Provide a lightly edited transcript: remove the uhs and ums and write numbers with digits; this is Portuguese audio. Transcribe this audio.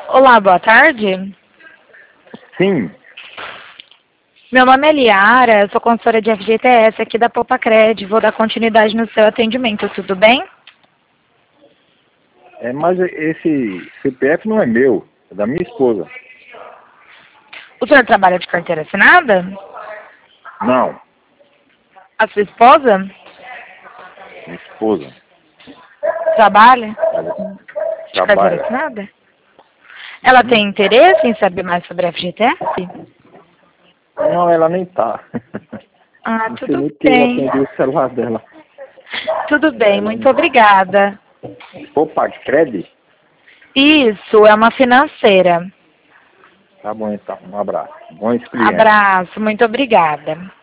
Olá, boa tarde. Sim, Meu nome é Liara, sou consultora de FGTS aqui da Popacred. Vou dar continuidade no seu atendimento, tudo bem? mas esse CPF não é meu, é da minha esposa. O senhor trabalha de carteira assinada? Não, A sua esposa minha esposa. trabalha Ela de carteira trabalha. assinada? Ela tem interesse em saber mais sobre a FGTS? Não, ela nem tá. Ah, Não sei tudo nem porque eu bem. atendi o celular dela. Tudo bem, Ela muito não... obrigada. Opa, Cred? Isso, é uma financeira. Tá bom então, um abraço. Bom experiência. Abraço, muito obrigada.